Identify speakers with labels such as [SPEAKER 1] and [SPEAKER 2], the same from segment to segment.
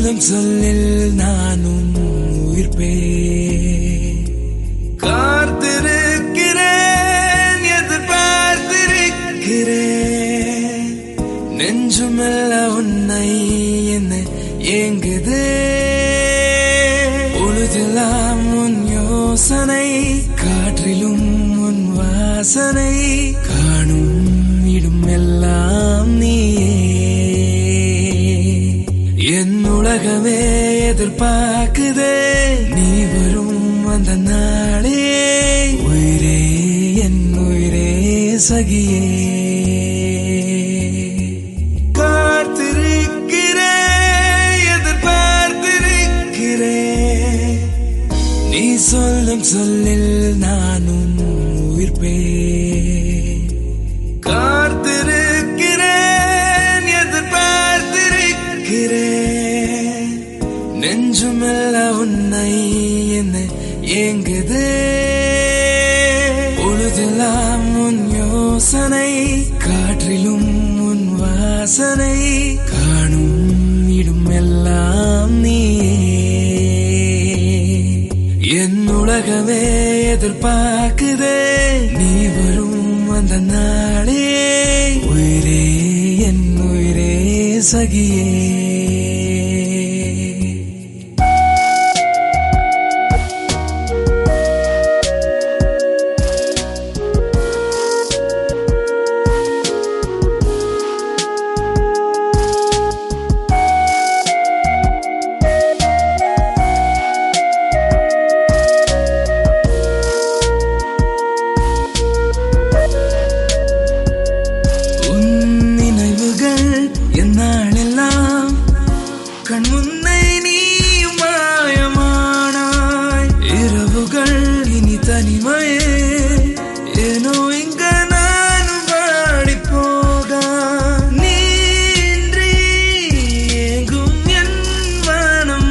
[SPEAKER 1] சொல்லும் சொல்லில் நானும் உயிர்ப்பேன். காத்திருக்கிறேன், எதிர்பார்த்திருக்கிறேன். நெஞ்சுமெல்ல உன்னை என்ன ஏங்குதே. பொழுதெல்லாம் உன் யோசனை, காற்றிலும் உன் வாசனை. காணும் இடும் எல்லாம் நீயே. என் உலகமே எதிர்பார்க்குதே நீ வரும் அந்த நாளே. உயிரே என் உயிரே சகியே. காத்திருக்கிறேன், எதிர்பார்த்திருக்கிறேன். நீ சொல்லும் சொல்லில் நானும் உயிர்ப்பேன். காத்திருக்கிறேன், எதிர்பார்த்திருக்கிறேன். நெஞ்சுமெல்ல உன்னை என்ன ஏங்குதே. பொழுதெல்லாம் உன் யோசனை, காற்றிலும் உன் வாசனை. காணும் இடும் எல்லாம் நீயே. என் உலகமே எதிர்பார்க்குதே நீ வரும் அந்த நாளே. உயிரே என் உயிரே சகியே. கண் முன்னை நீயும் மாயமானாய். இரவுகள் இனி தனிமையே. ஏனோ இங்க நானும் வாடி போக. நீன்றி ஏங்கும் என் மனம்.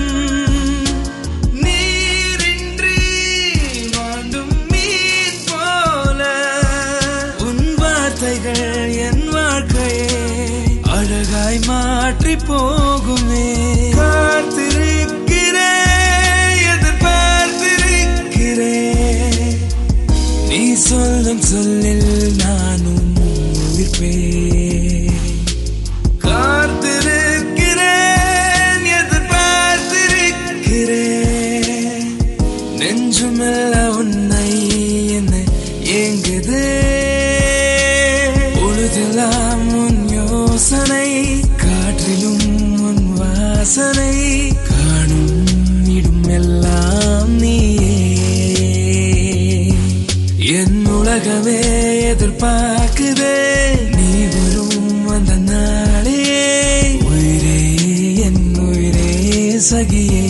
[SPEAKER 1] நீரின்றி வாண்டும் மீன் போல. உன் வார்த்தைகள் என் வாழ்க்கையே அழகாய் மாற்றி போகுமே. காத்திருக்கிறேன், எதிர்பார்த்திருக்கிறேன். நீ சொல்லும் சொல்லில் நானும் உயிர்ப்பேன். காத்திருக்கிறேன், எதிர்பார்த்திருக்கிறேன். நெஞ்சுமெல்ல உன்னை என்ன ஏங்குதே. பொழுதெல்லாம் உன் யோசனை, காற்றிலும் உன் வாசனை. காணும் இடும் எல்லாம் நீயே. என் உலகமே எதிர்பார்க்குதே நீ வரும் அந்த நாளே. உயிரே என் உயிரே சகியே.